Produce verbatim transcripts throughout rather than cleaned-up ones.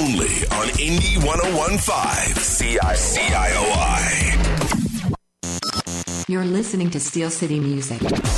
Only on Indie one oh one point five C I O I. You're listening to Steel City Music.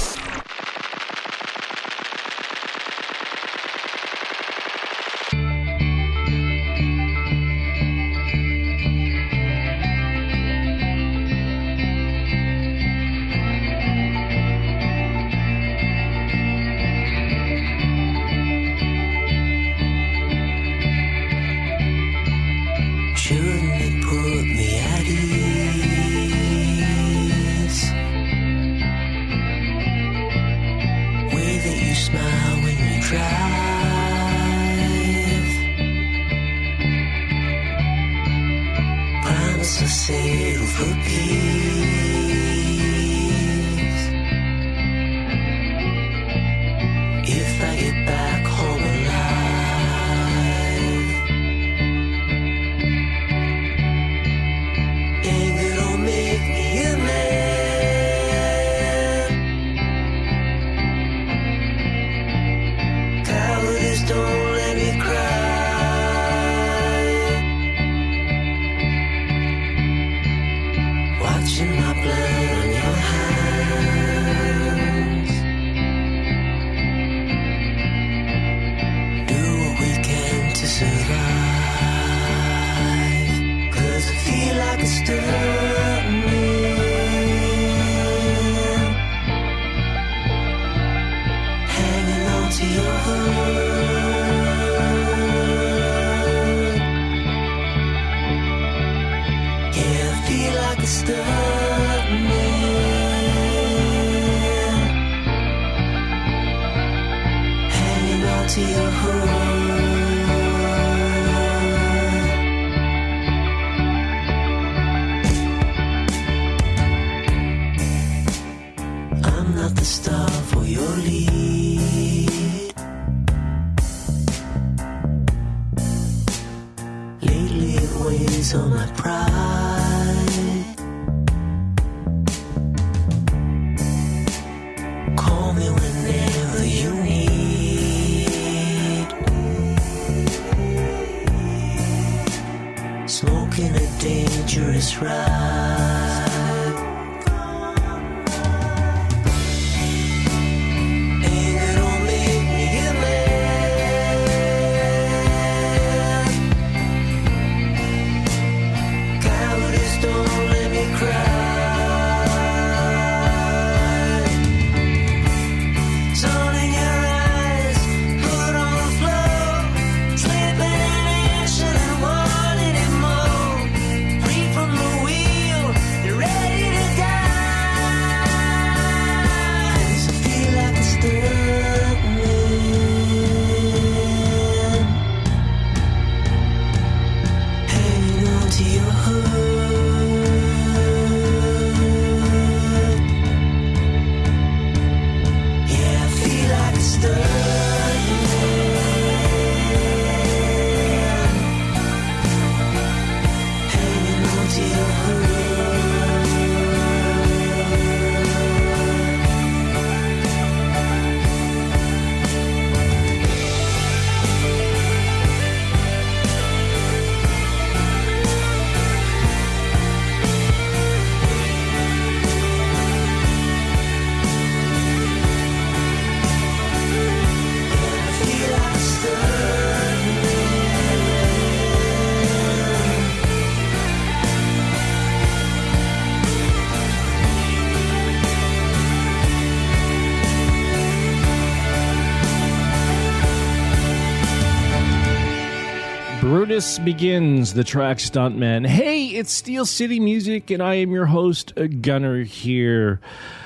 Brutus Begins, the track Stuntman. Hey, it's Steel City Music, and I am your host, Gunner here.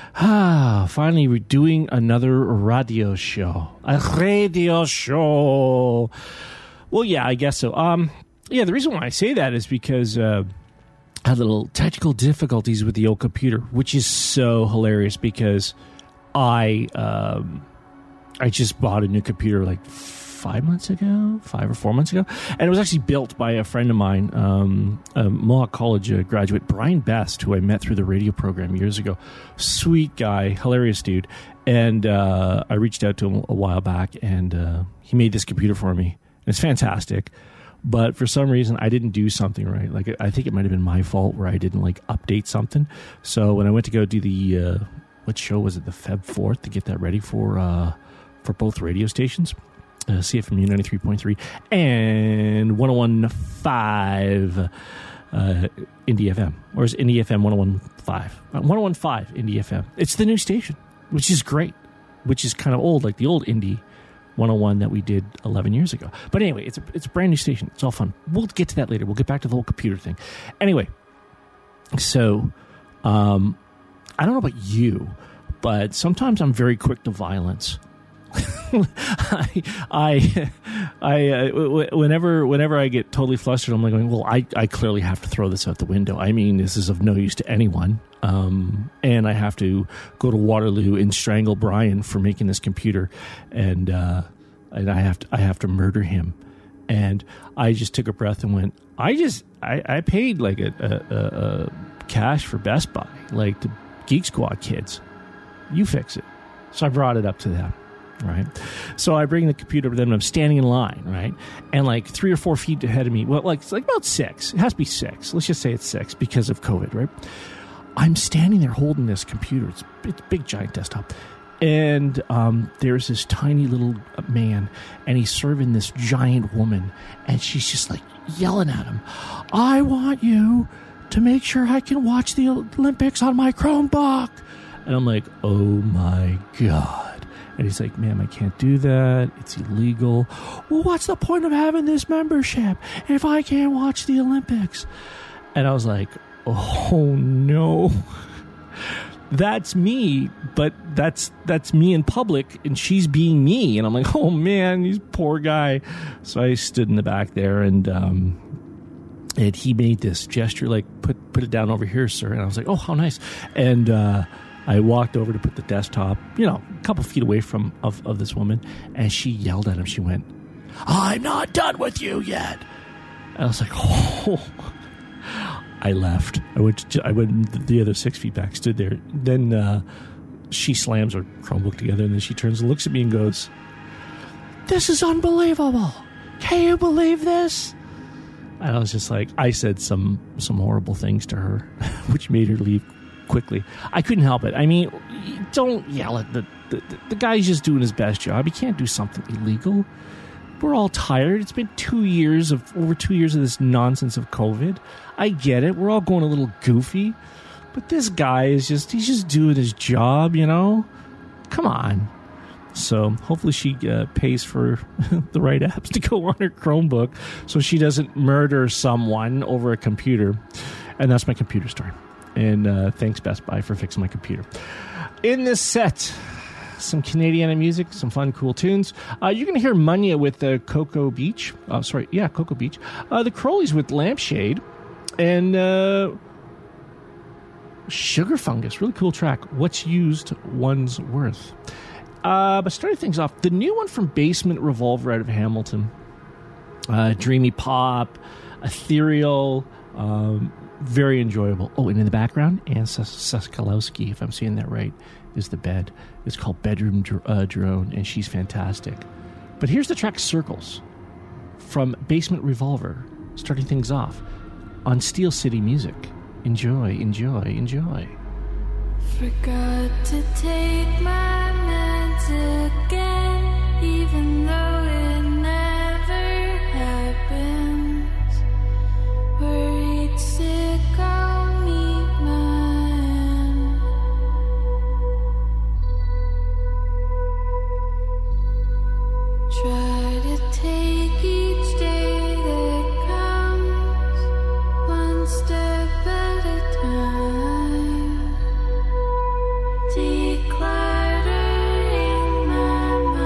Ah, finally, we're doing another radio show. A radio show. Well, yeah, I guess so. Um, yeah, the reason why I say that is because uh, I had little technical difficulties with the old computer, which is so hilarious because I um, I just bought a new computer like five months ago, five or four months ago. And it was actually built by a friend of mine, um, a Mohawk College uh, graduate, Brian Best, who I met through the radio program years ago. Sweet guy, hilarious dude. And uh, I reached out to him a while back, and uh, he made this computer for me. And it's fantastic. but for some reason I didn't do something right. Like I think it might have been my fault where I didn't like update something. So when I went to go do the uh, what show was it, the Feb fourth, to get that ready for uh, for both radio stations, uh, C F M U ninety-three point three and one oh one point five uh, Indie F M, or is Indie F M one oh one point five? Uh, one oh one point five Indie F M. It's the new station, which is great, which is kind of old, like the old Indie one oh one that we did eleven years ago. But anyway, it's a, it's a brand new station. It's all fun. We'll get to that later. We'll get back to the whole computer thing. Anyway, so um, I don't know about you, but sometimes I'm very quick to violence. I, I, I uh, w- whenever, whenever I get totally flustered, I'm like going, well, I, I clearly have to throw this out the window. I mean, this is of no use to anyone. Um, and I have to go to Waterloo and strangle Brian for making this computer. And, uh, and I have to, I have to murder him. And I just took a breath and went, I just, I, I paid like a, a, a, a cash for Best Buy, like the Geek Squad kids. You fix it. So I brought it up to them. Right. So I bring the computer to them and I'm standing in line, right? And like three or four feet ahead of me, well, like, it's like about six. It has to be six. Let's just say it's six because of COVID, right? I'm standing there holding this computer. It's, it's a big, giant desktop. And um, there's this tiny little man, and he's serving this giant woman. And she's just like yelling at him, I want you to make sure I can watch the Olympics on my Chromebook. And I'm like, oh my God. And he's like, ma'am, I can't do that. It's illegal. Well, what's the point of having this membership if I can't watch the Olympics? And I was like, oh, no. That's me, but that's that's me in public, and she's being me. And I'm like, oh, man, he's poor guy. So I stood in the back there, and um, and he made this gesture, like, put, put it down over here, sir. And I was like, oh, how nice. And uh I walked over to put the desktop, you know, a couple feet away from of, of this woman, and she yelled at him. She went, I'm not done with you yet. And I was like, oh. I left. I went to, I went the other six feet back, stood there. Then uh, she slams her Chromebook together, and then she turns and looks at me and goes, this is unbelievable. Can you believe this? And I was just like, I said some, some horrible things to her, which made her leave quickly. I couldn't help it. I mean, don't yell at the, the the guy's just doing his best job. He can't do something illegal. We're all tired. It's been two years of over two years of this nonsense of COVID. I get it. We're all going a little goofy, but this guy is just he's just doing his job, you know? Come on. So hopefully she uh, pays for the right apps to go on her Chromebook so she doesn't murder someone over a computer. And that's my computer story. And uh, thanks, Best Buy, for fixing my computer. In this set, some Canadiana music, some fun, cool tunes. Uh, you're going to hear Munya with uh, Cocoa Beach. Oh, sorry. Yeah, Cocoa Beach. Uh, the Crowleys with Lampshade. And uh, Sugar Fungus. Really cool track. What's Used, One's Worth. Uh, but starting things off, the new one from Basement Revolver out of Hamilton. Uh, dreamy pop, ethereal, um, very enjoyable. Oh, and in the background, Anne Saskalowski, if I'm saying that right, is the bed. It's called Bedroom uh, Drone, and she's fantastic. But here's the track Circles from Basement Revolver, starting things off on Steel City Music. Enjoy, enjoy, enjoy. Forgot to take my meds again, even though it never happens. Worried sick, I'll meet my end. Try to take each day that comes, one step at a time. Decluttering my mind.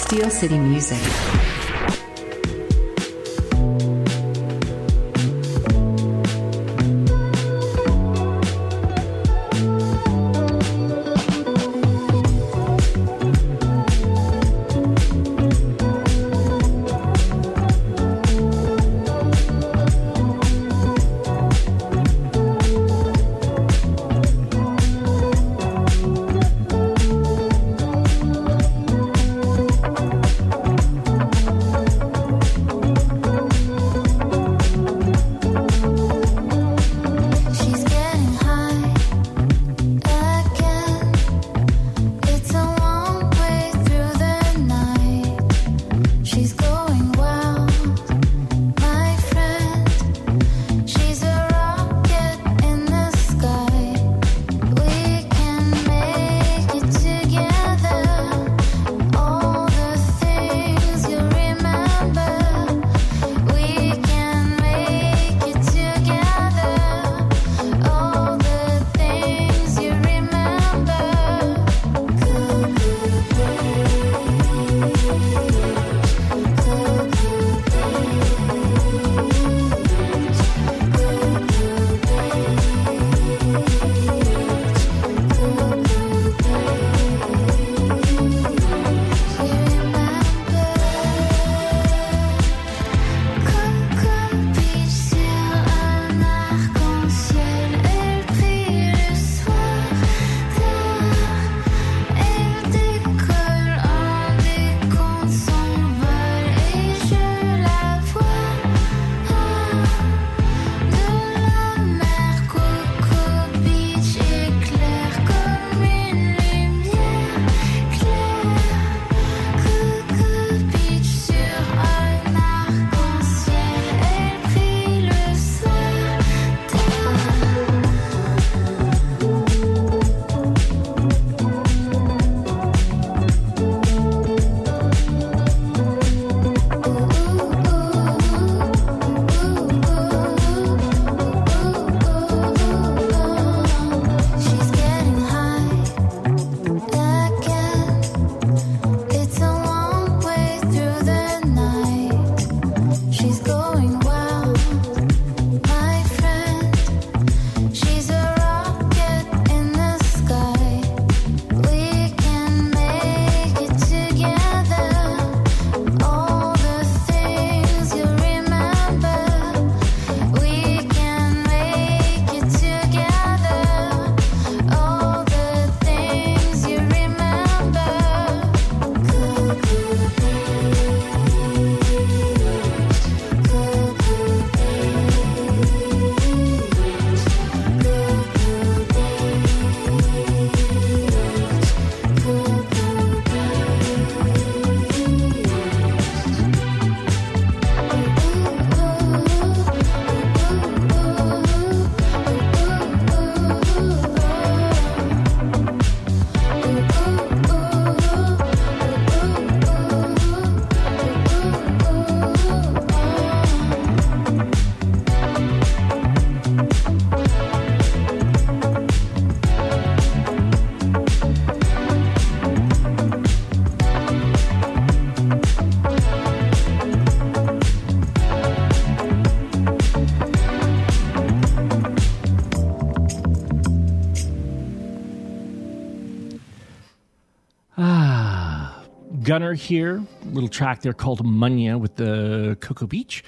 Steel City Music. Gunner here, little track there called Munya with the Cocoa Beach.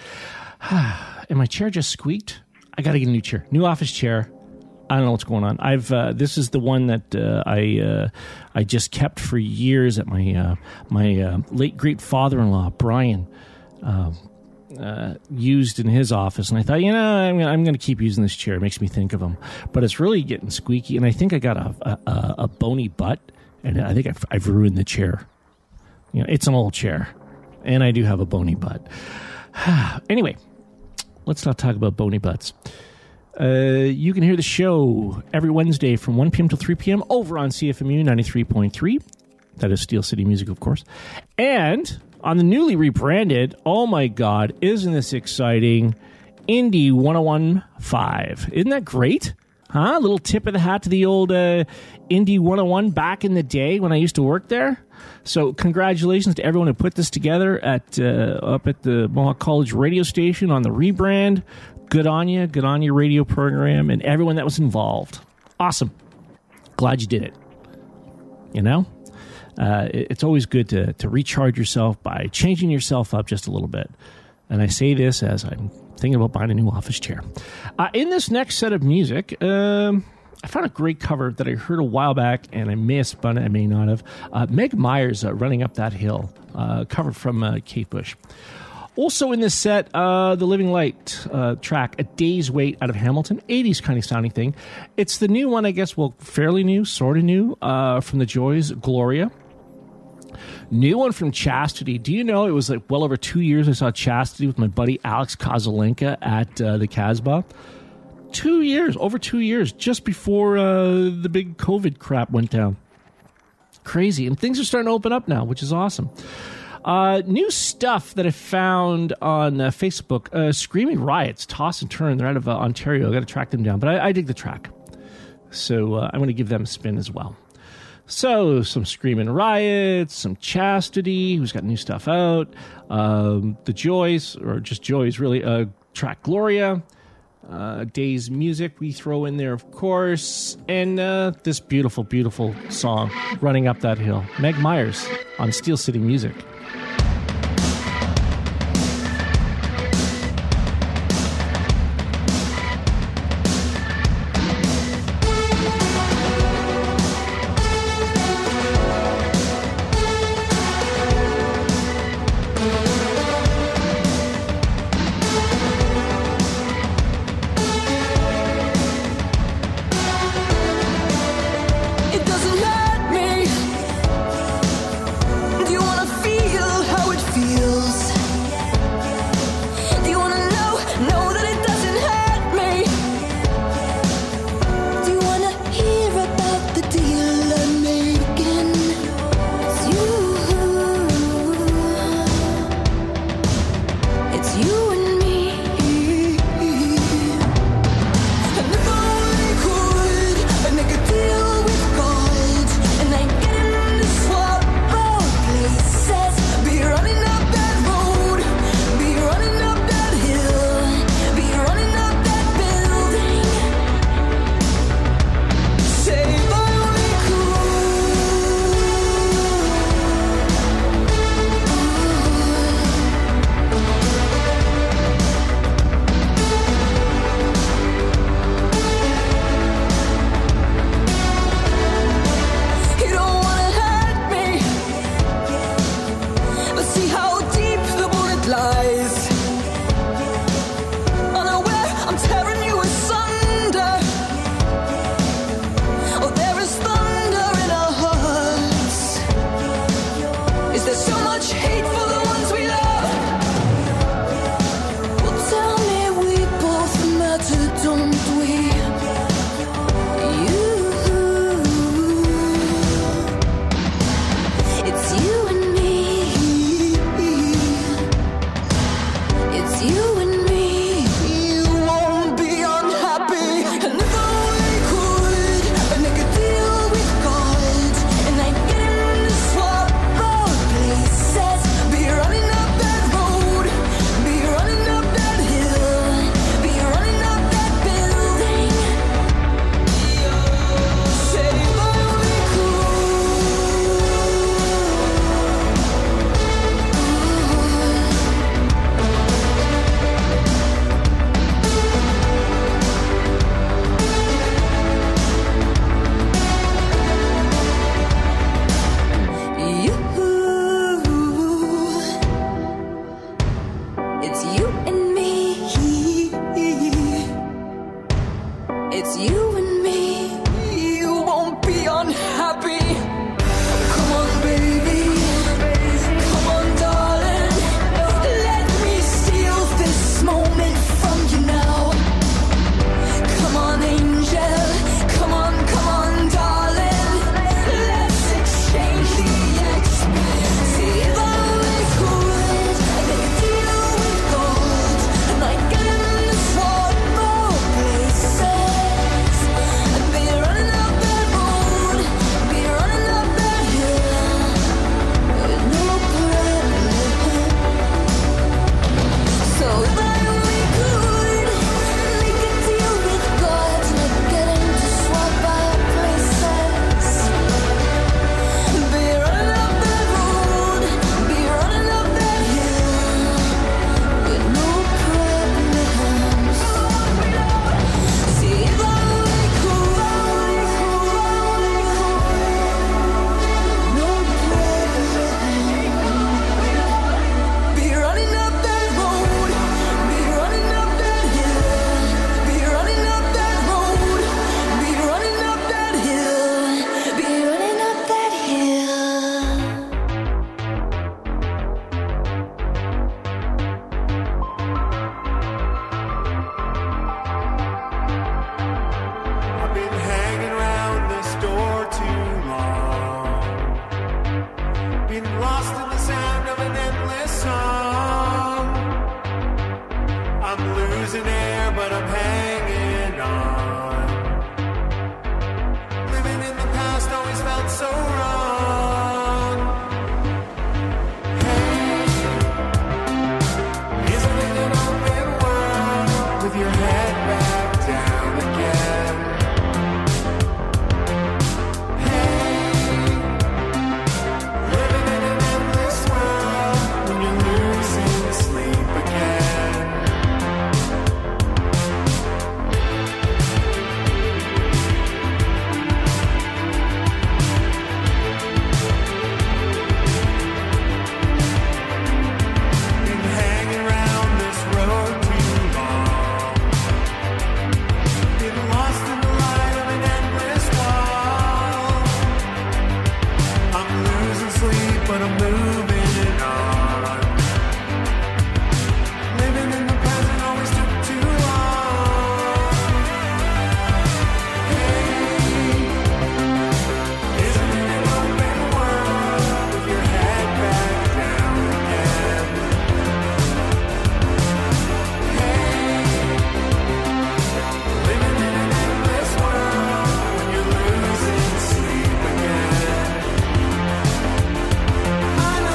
And my chair just squeaked. I got to get a new chair, new office chair. I don't know what's going on. I've uh, this is the one that uh, I uh, I just kept for years at my uh, my uh, late great father-in-law Brian uh, uh, used in his office, and I thought, you know, I'm gonna, I'm going to keep using this chair. It makes me think of him, but it's really getting squeaky, and I think I got a a, a bony butt, and I think I've, I've ruined the chair. You know, it's an old chair, and I do have a bony butt. Anyway, let's not talk about bony butts. Uh, you can hear the show every Wednesday from one p.m. till three p.m. over on C F M U ninety-three point three. That is Steel City Music, of course. And on the newly rebranded, oh my God, isn't this exciting, Indie one oh one point five. Isn't that great? Huh? A little tip of the hat to the old uh, Indie one oh one back in the day when I used to work there. So congratulations to everyone who put this together at uh, up at the Mohawk College radio station on the rebrand. Good on you. Good on your radio program and everyone that was involved. Awesome. Glad you did it. You know? Uh, it, it's always good to, to recharge yourself by changing yourself up just a little bit. And I say this as I'm thinking about buying a new office chair. Uh, in this next set of music, um, I found a great cover that I heard a while back, and I may have spun it, I may not have. Uh, Meg Myers, uh, Running Up That Hill, uh, covered from uh, Kate Bush. Also in this set, uh, the Living Light uh, track, A Day's Wait out of Hamilton, eighties kind of sounding thing. It's the new one, I guess, well, fairly new, sort of new, uh, from the Joys, Gloria. New one from Chastity. Do you know it was like well over two years I saw Chastity with my buddy Alex Kozelenka at uh, the Casbah? Two years, over two years, just before uh, the big COVID crap went down. Crazy. And things are starting to open up now, which is awesome. Uh, new stuff that I found on uh, Facebook. Uh, Screaming Riots, Toss and Turn. They're out of uh, Ontario. I got to track them down. But I, I dig the track. So uh, I'm going to give them a spin as well. So, some Screaming Riots, some Chastity, who's got new stuff out, um, the Joys, or just Joys, really, uh, track Gloria, uh, Day's Music we throw in there, of course, and uh, this beautiful, beautiful song, Running Up That Hill. Meg Myers on Steel City Music. It doesn't hurt me. Do you wanna feel but I'm moving on. Living in the present always took too long. Hey, isn't it an open world with your head back down again? Hey, living in an endless world when you're losing sleep again. I know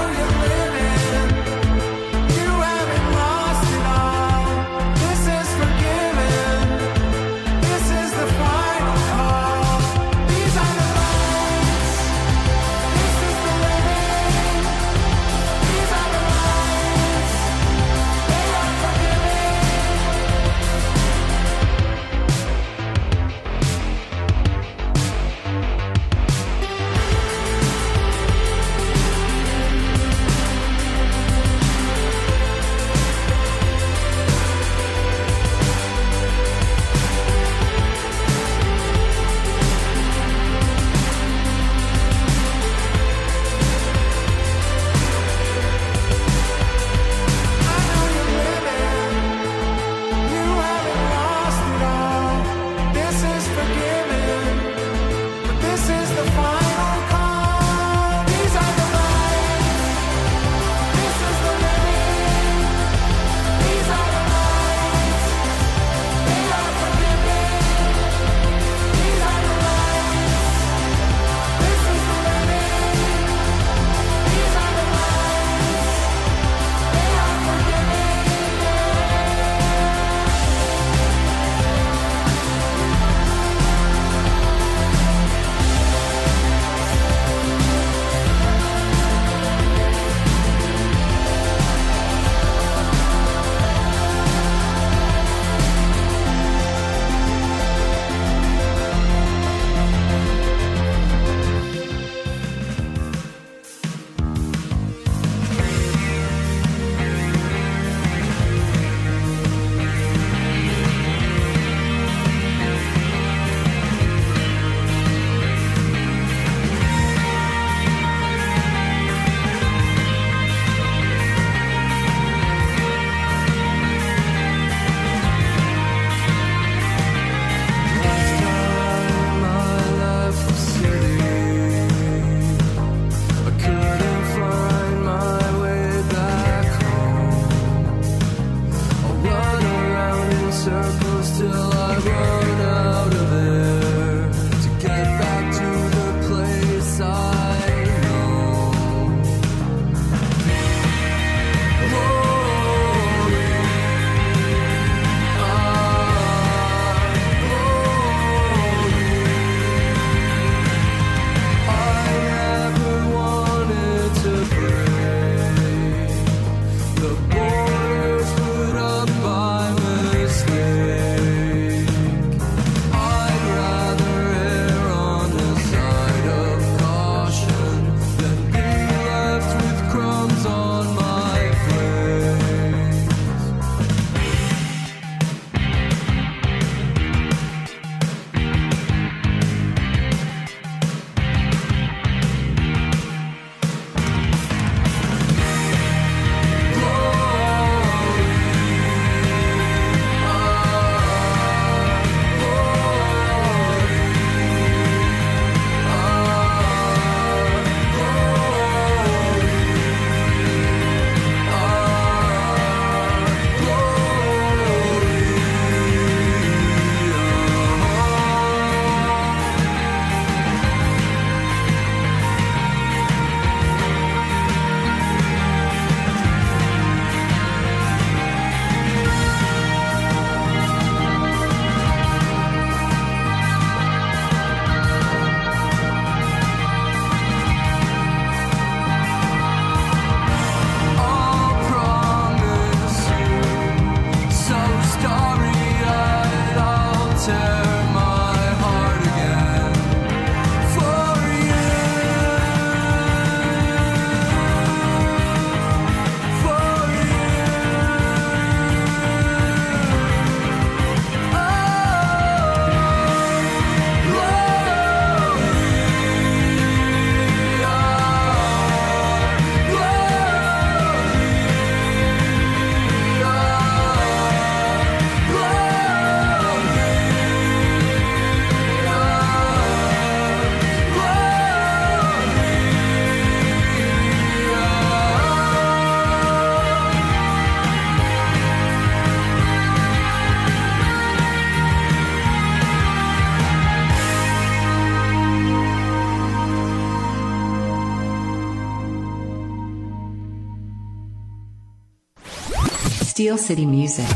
Steel City Music.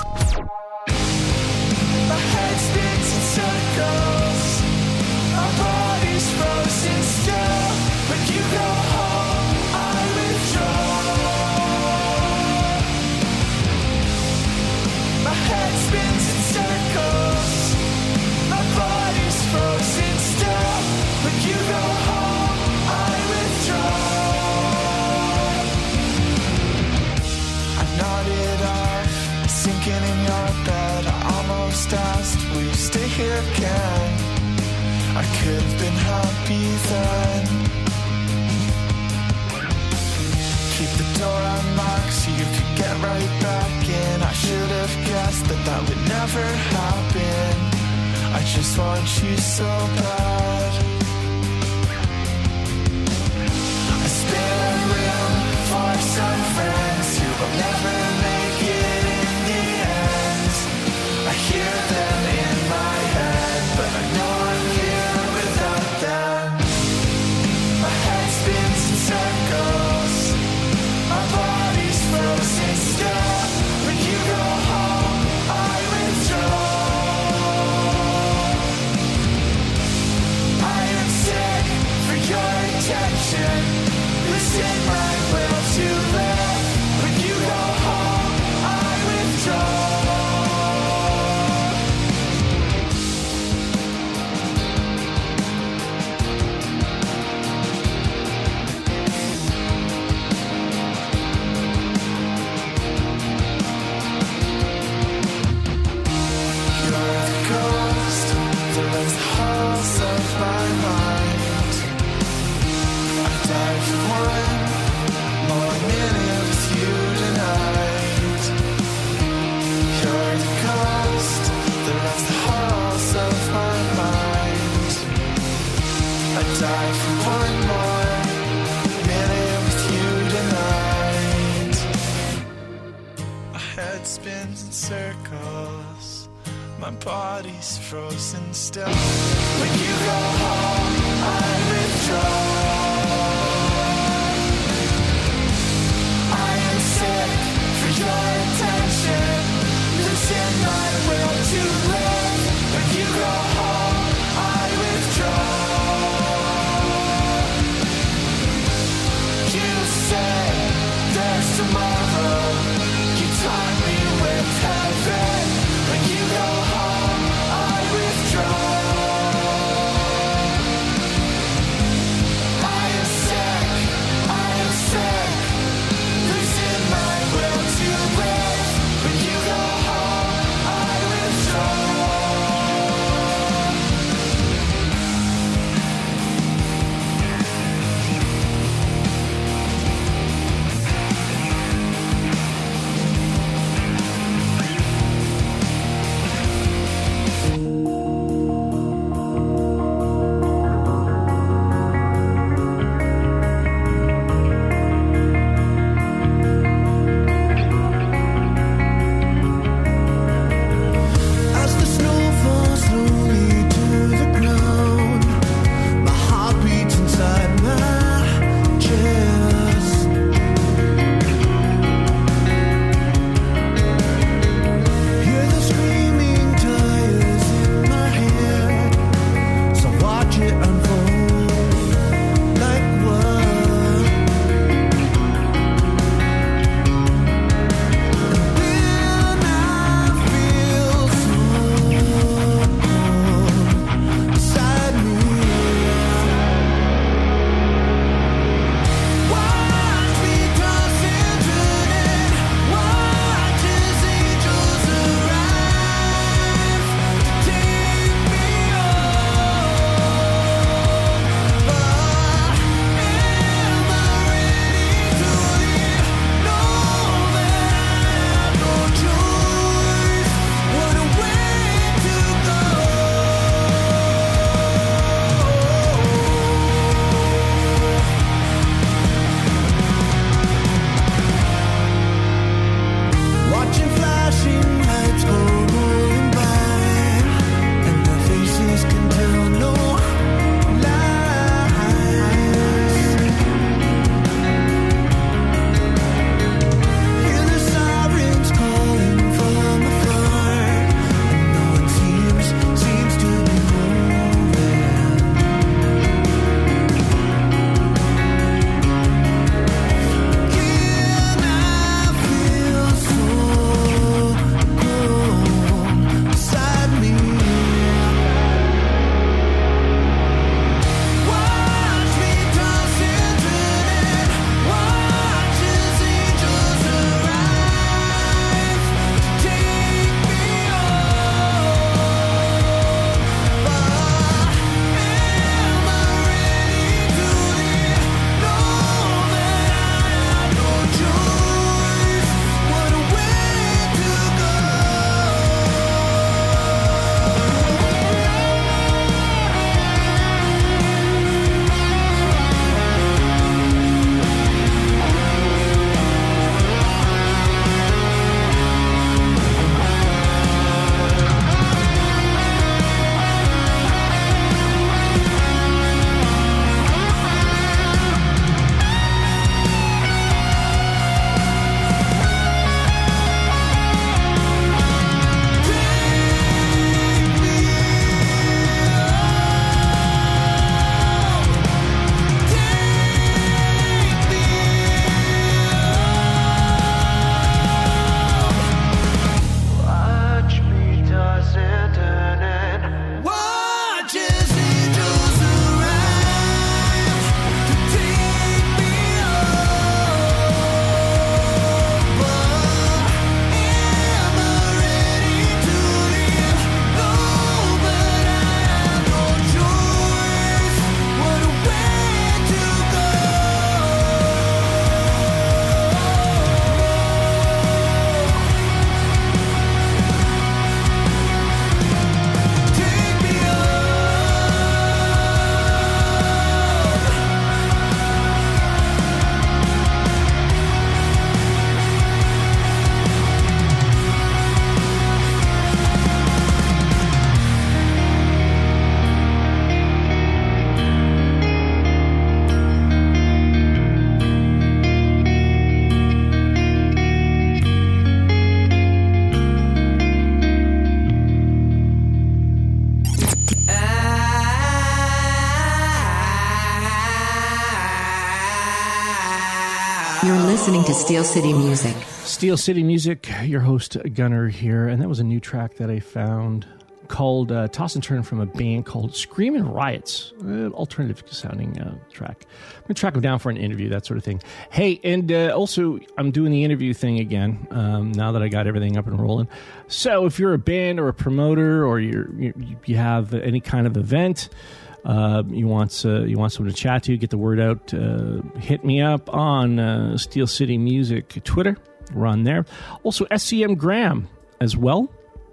My head spins in circles. My body's frozen still. When you go home, I withdraw. My head spins in circles. My body's frozen still. When you go home, I withdraw. I nodded off, sinking in your bed. I almost asked, will you stay here again? I could have been happy then. Keep the door unlocked so you could get right back in. I should have guessed that that would never happen. I just want you so bad. I spare room for some friends who will never make it in the end. I hear them in my head, but I know I'm here without them. My head spins in circles. My body's frozen still. When you go home, I withdraw. I am sick for your attention. Losing my will to live. When you go home, I withdraw. You're the ghost that runs the halls of my mind. I died for one more minute with you tonight. You're the ghost that runs the halls of my mind. I died for one more minute with you tonight. My head spins in circles. My body's frozen still. When you go home, I withdraw. I am sick for your attention. Losing my will to live. When you go home, I withdraw. You say there's tomorrow. You taught me with heaven. When you go home, I withdraw. You're listening to Steel City Music. Steel City Music, your host Gunner here, and that was a new track that I found called uh, Toss and Turn from a band called Screamin' Riots, uh, alternative sounding uh, track. I'm going to track them down for an interview, that sort of thing. Hey, and uh, also I'm doing the interview thing again um, now that I got everything up and rolling. So if you're a band or a promoter or you're, you, you have any kind of event, Uh, you want uh, you want someone to chat to, get the word out, uh, hit me up on uh, Steel City Music Twitter. We're on there. Also, S C M Graham as well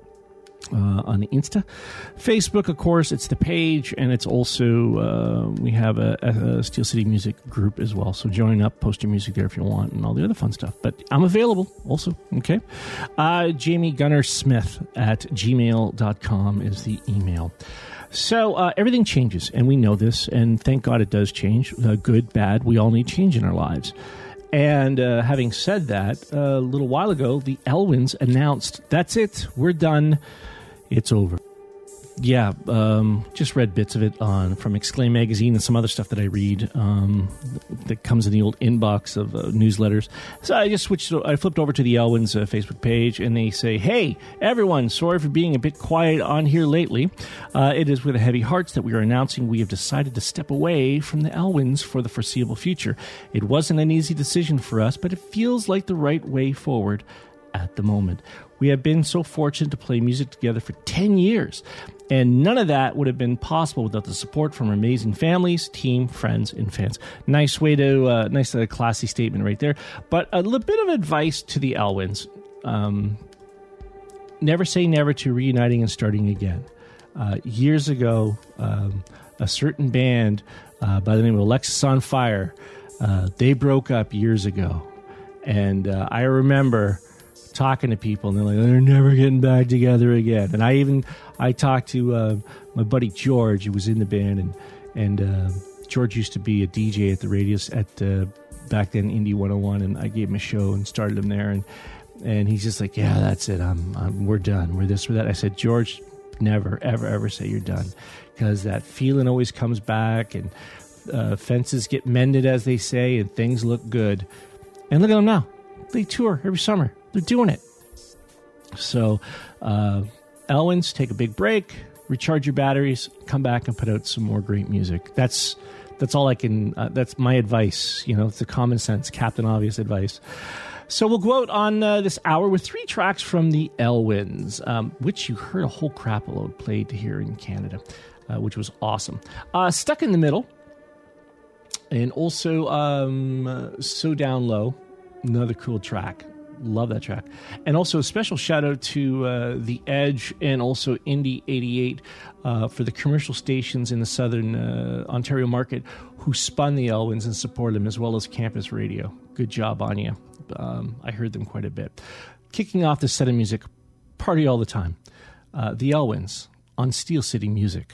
uh, on the Insta. Facebook, of course, it's the page, and it's also, uh, we have a, a Steel City Music group as well. So join up, post your music there if you want, and all the other fun stuff. But I'm available also, okay? Uh, Jamie Gunner Smith at gmail dot com is the email. So uh, everything changes, and we know this, and thank God it does change. Uh, good, bad, we all need change in our lives. And uh, having said that, uh, a little while ago, the Elwins announced, that's it, we're done, it's over. Yeah, um, just read bits of it on from Exclaim Magazine and some other stuff that I read um, that comes in the old inbox of uh, newsletters. So I just switched, I flipped over to the Elwins uh, Facebook page, and they say, hey, everyone, sorry for being a bit quiet on here lately. Uh, it is with heavy hearts that we are announcing we have decided to step away from the Elwins for the foreseeable future. It wasn't an easy decision for us, but it feels like the right way forward at the moment. We have been so fortunate to play music together for ten years, and none of that would have been possible without the support from our amazing families, team, friends, and fans. Nice way to, uh, nice uh, classy statement right there. But a little bit of advice to the Elwins. Um, never say never to reuniting and starting again. Uh, years ago, um, a certain band uh, by the name of Alexis on Fire, uh, they broke up years ago. And uh, I remember talking to people, and they're like, they're never getting back together again. And I even, I talked to uh, my buddy George, who was in the band, and and uh, George used to be a D J at the radio, at uh, back then, Indie one oh one, and I gave him a show and started him there, and and he's just like, yeah, that's it, I'm, I'm we're done, we're this, we're that. I said, George, never, ever, ever say you're done, because that feeling always comes back, and uh, fences get mended, as they say, and things look good. And look at them now. They tour every summer. They're doing it. So, uh, Elwins, take a big break, recharge your batteries, come back and put out some more great music. That's that's all I can, uh, that's my advice. You know, it's a common sense, Captain Obvious advice. So we'll go out on uh, this hour with three tracks from the Elwins, um, which you heard a whole crap load played here in Canada, uh, which was awesome. Uh, Stuck in the Middle, and also um, uh, So Down Low, another cool track. Love that track. And also a special shout out to uh, The Edge and also Indie eighty-eight uh, for the commercial stations in the southern uh, Ontario market who spun the Elwins and supported them, as well as Campus Radio. Good job on you. Um, I heard them quite a bit. Kicking off this set of music, party all the time. Uh, the Elwins on Steel City Music.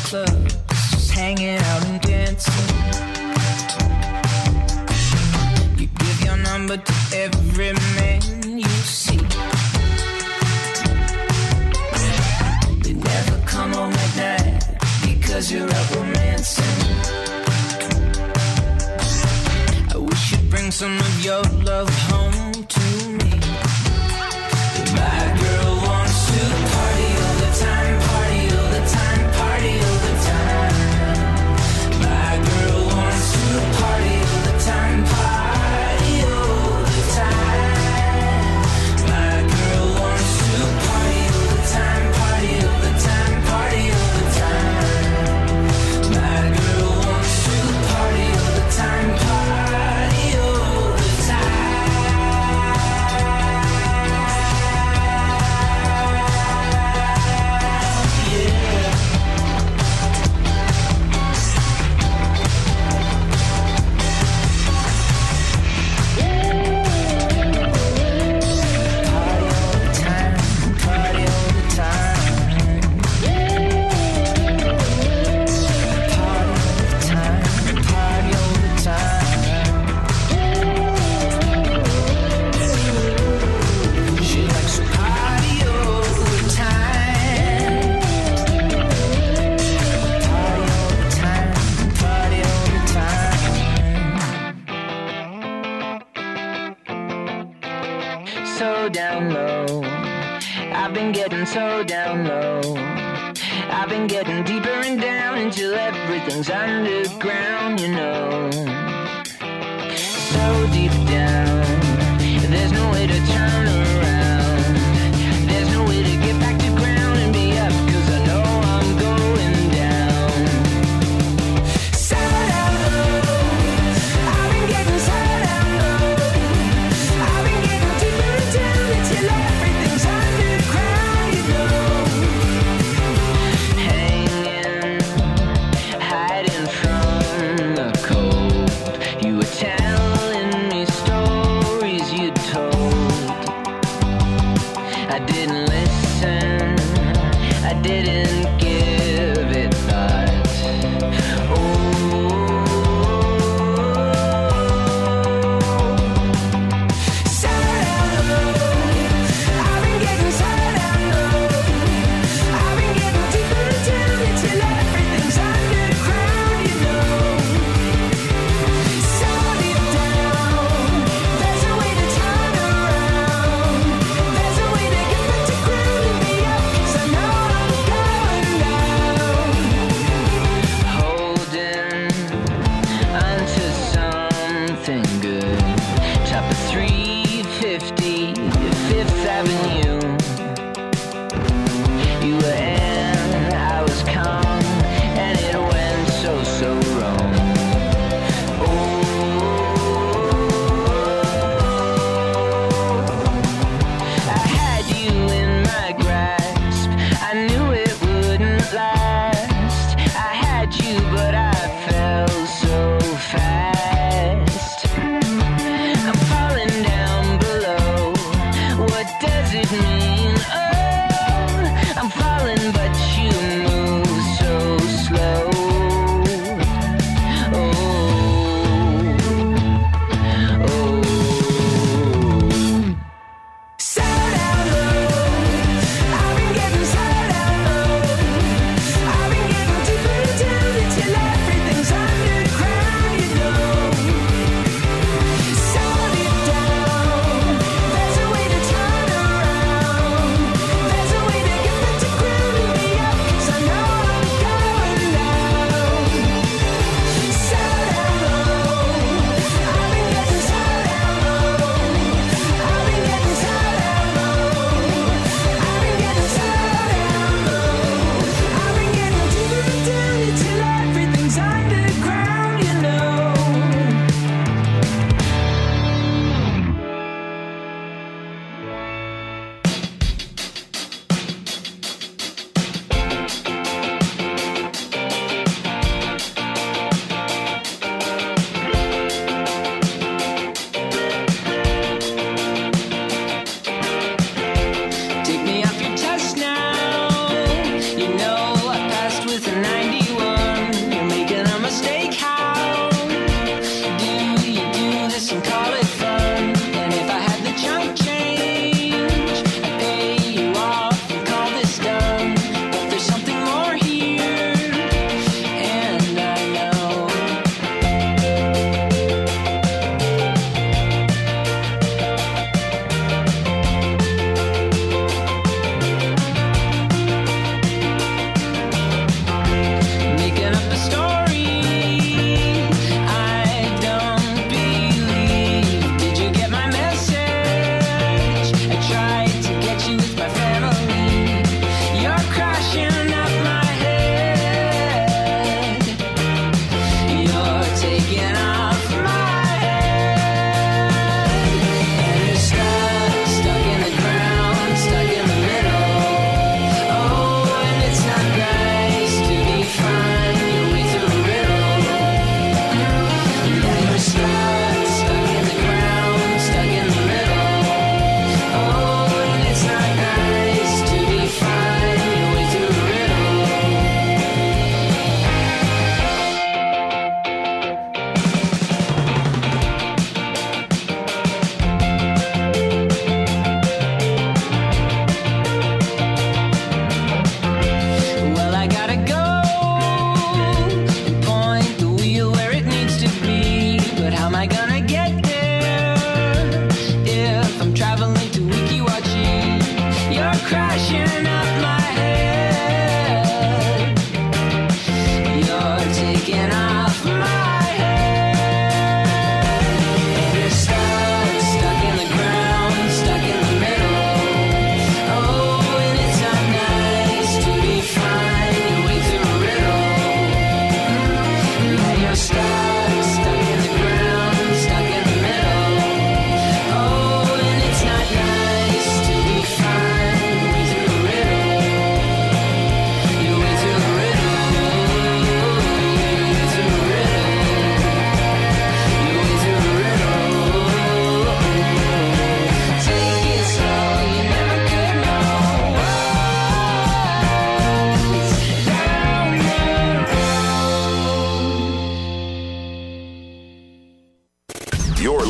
club, just hanging out and dancing. You give your number to every man you see. They never come home at night because you're out romancing. I wish you'd bring some of your love home to me. My girl wants to party all the time, party all the time, party all the time. My girl wants to party all the time, party all the time. My girl wants to party all the time, party all the time, party all the time. My girl wants to party all the time, party all the time. So down low, I've been getting so down low. I've been getting deeper and down until everything's underground, you know. So deep down, there's no way to turn around. There's no way to get back to ground and be up, 'cause I know I'm going down. So down low, I've been getting so down low. I've been getting deeper and down until everything's underground, you know. Hanging, hiding from the cold. You were telling me stories you told.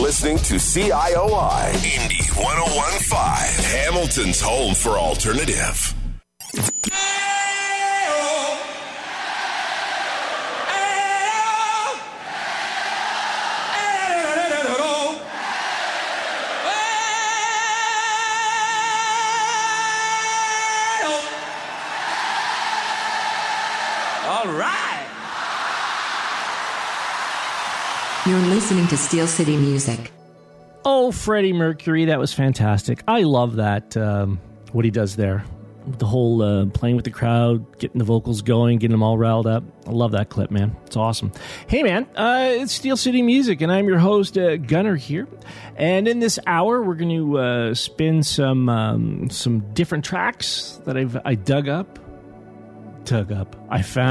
listening to C I O I Indy one oh one point five, Hamilton's home for alternative. All right. You're listening to Steel City Music. Oh, Freddie Mercury, that was fantastic. I love that, um, what he does there. The whole uh, playing with the crowd, getting the vocals going, getting them all riled up. I love that clip, man. It's awesome. Hey, man, uh, it's Steel City Music, and I'm your host, uh, Gunner here. And in this hour, we're going to uh, spin some um, some different tracks that I've I dug up. Dug up. I found.